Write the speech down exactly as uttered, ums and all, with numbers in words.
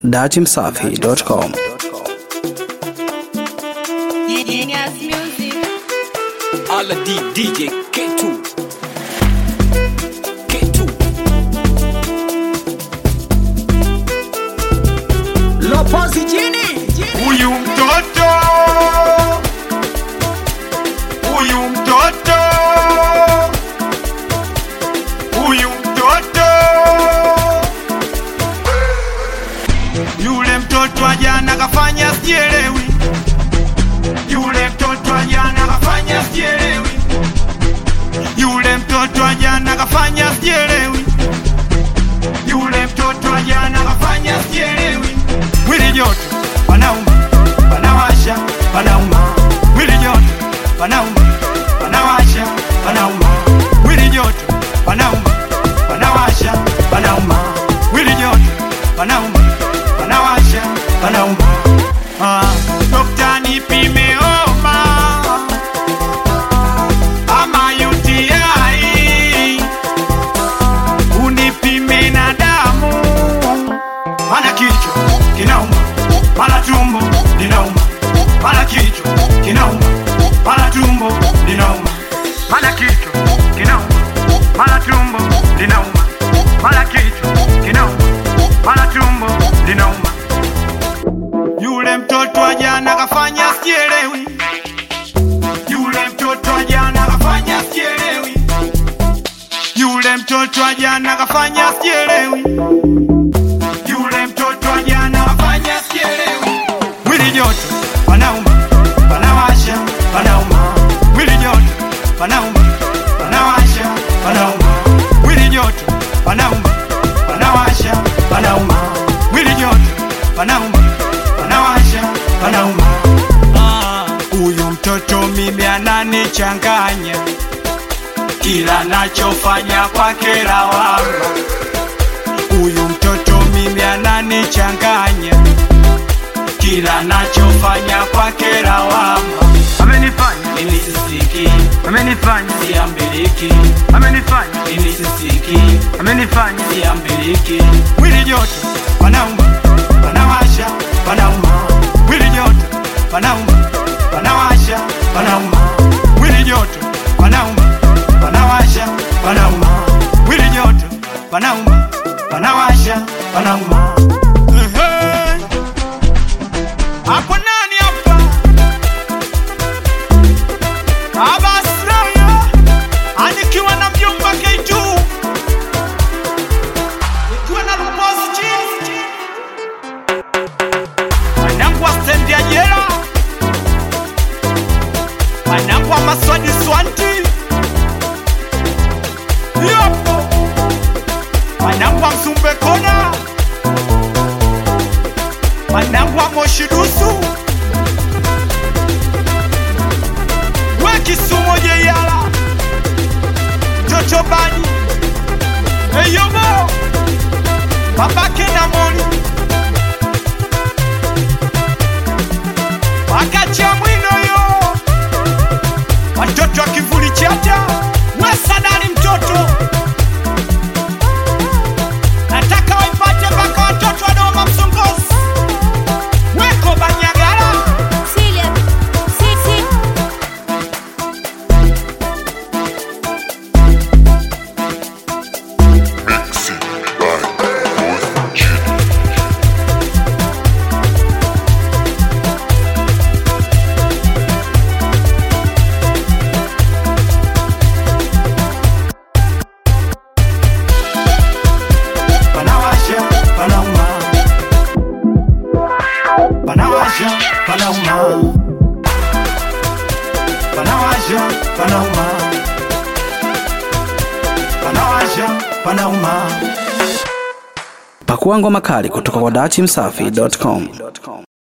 datimsafi dot com. Genius Music. Alla D DJ K two K two Lopozi jini Huyu mtoto Huyu mtoto Huyu mtoto Yule mtoto wa jana kafanya sielewi. Yule mtoto wa jana kafanya sielewi. Yule mtoto wa jana kafanya sielewi. Yule mtoto wa jana kafanya sielewi. Mwili joto panauma, panawasha, panauma. Mwili joto panauma, panawasha, panauma. Mwili joto panauma, panawasha, panauma. Mwili joto panauma, panawasha, panauma. Ah, dokta nipime homa ama U T I, unipime na damu. Mana kichwa kinauma, mara tumbo linauma. Mana kichwa kinauma, mara tumbo linauma. Mana kichwa kinauma, mara tumbo linauma. Mana kichwa kinauma, mara tumbo linauma. Yule mtoto wa jana kafanya sielewi. Yule mtoto wa jana kafanya sielewi. Yule mtoto wa jana kafanya sielewi. Yule mtoto wa jana kafanya sielewi. Mwili joto panauma, panawasha, panauma. Mwili joto panauma, panawasha, panauma. Mwili joto panauma, panawasha, panauma. Mwili joto panauma, panawasha, panauma. Huyu ah, mtoto mimi ananichanganya, kila nachofanya kwake lawama. Huyu mtoto mimi ananichanganya, kila nachofanya kwake lawama. Amenifanya mimi sisiki, amenifanya siambiliki, amenifanya mimi sisiki, amenifanya siambiliki. Mwili joto panauma, panawasha, panauma. Mwili joto panauma, panawasha, panauma. Mwili joto panauma, panawasha, panauma. Mwili joto panauma, panawasha, panauma. Ehe, hapo nani hapa? Abasraya anikiwa na mjomba K two, nikiwa na Lopozi chini. Wanangu wa stendi ya jela, wanangu wa Maswadi Swanti, yopo wanangu wa Msumbe Kona, wanangu wa Moshi Dusu, we Kisumo Jeyala, Toto Bani, Eyobo, babake na Moni, wakacha mwino yo, watoto wa kivuli chata, we Sadani mtoto. Nataka waipate mpaka watoto wa Doma Msongozi, weko Banyagara. Silia. Si, si. Panawasha, panauma. Panawasha, panauma. Panawasha, panauma. Panawasha, panauma. Pakua ngoma kali kutoka kwa datimsafi dot com.